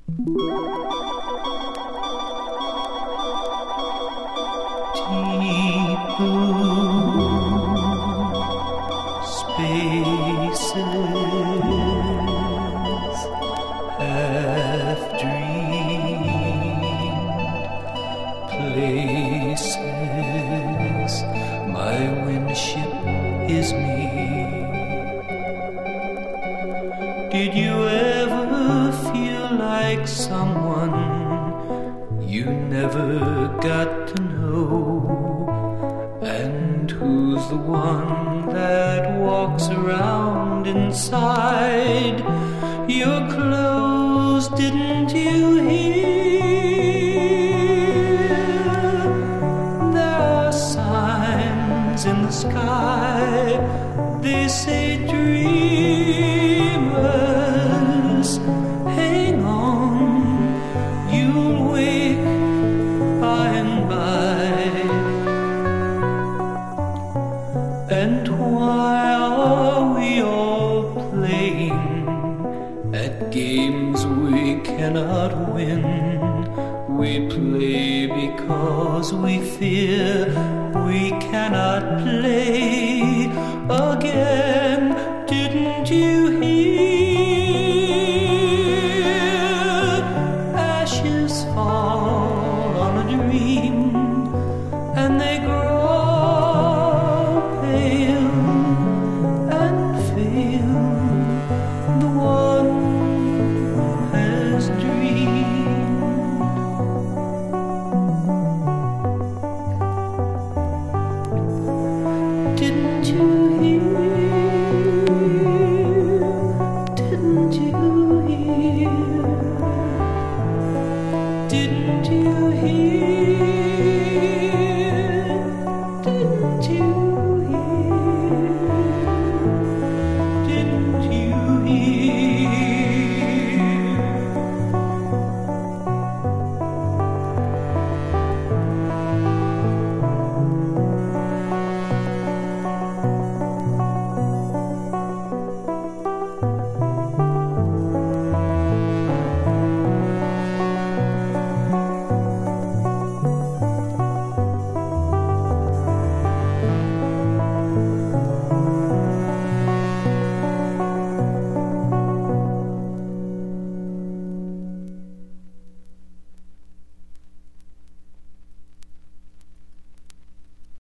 Deep blue spaces, half dreamed places. My windship is me. Did you ever feel like someone you never got to know, and who's the one that walks around inside your clothes? Didn't you hear? There are signs in the sky, they say dreamers, hang on, you'll wake by and by. And why are we all playing at games we cannot win? We play because we fear we cannot play again. Didn't you hear? Ashes fall on a dream and they grow pale and fail. The one has dreamed. Didn't you hear? Didn't you hear? Didn't you